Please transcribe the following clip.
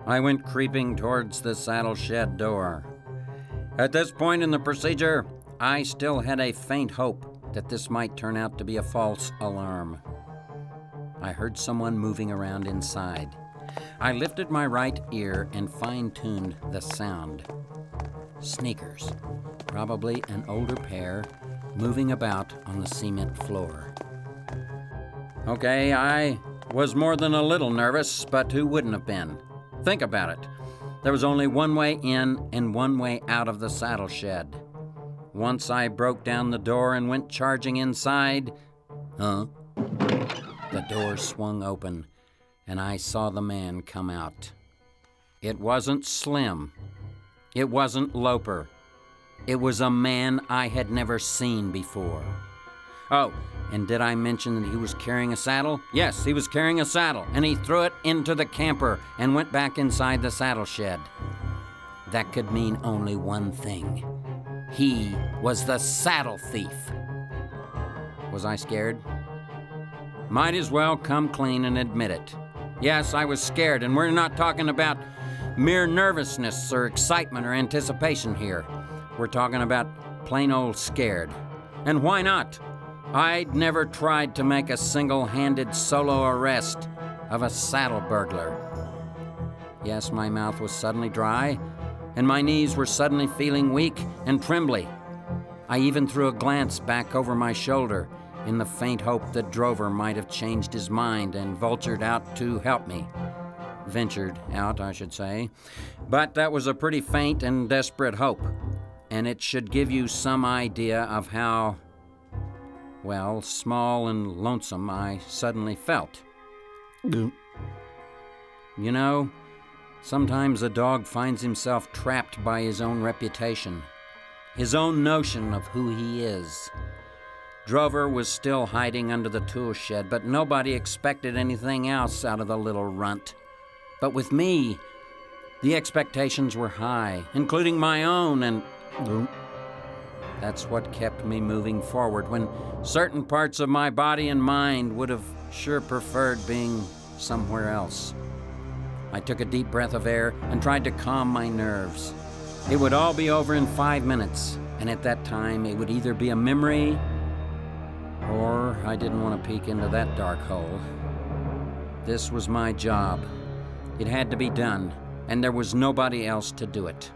I went creeping towards the saddle shed door. At this point in the procedure, I still had a faint hope that this might turn out to be a false alarm. I heard someone moving around inside. I lifted my right ear and fine-tuned the sound. Sneakers, probably an older pair, moving about on the cement floor. Okay, I was more than a little nervous, but who wouldn't have been? Think about it. There was only one way in and one way out of the saddle shed. Once I broke down the door and went charging inside, the door swung open, and I saw the man come out. It wasn't Slim. It wasn't Loper. It was a man I had never seen before. Oh, and did I mention that he was carrying a saddle? Yes, he was carrying a saddle, and he threw it into the camper and went back inside the saddle shed. That could mean only one thing. He was the saddle thief. Was I scared? Might as well come clean and admit it. Yes, I was scared, and we're not talking about mere nervousness or excitement or anticipation here. We're talking about plain old scared. And why not? I'd never tried to make a single-handed solo arrest of a saddle burglar. Yes, my mouth was suddenly dry, and my knees were suddenly feeling weak and trembly. I even threw a glance back over my shoulder in the faint hope that Drover might have changed his mind and vultured out to help me. Ventured out, I should say. But that was a pretty faint and desperate hope, and it should give you some idea of how, well, small and lonesome I suddenly felt. You know, sometimes a dog finds himself trapped by his own reputation, his own notion of who he is. Drover was still hiding under the tool shed, but nobody expected anything else out of the little runt. But with me, the expectations were high, including my own, and that's what kept me moving forward when certain parts of my body and mind would have sure preferred being somewhere else. I took a deep breath of air and tried to calm my nerves. It would all be over in 5 minutes, and at that time it would either be a memory or I didn't want to peek into that dark hole. This was my job. It had to be done, and there was nobody else to do it.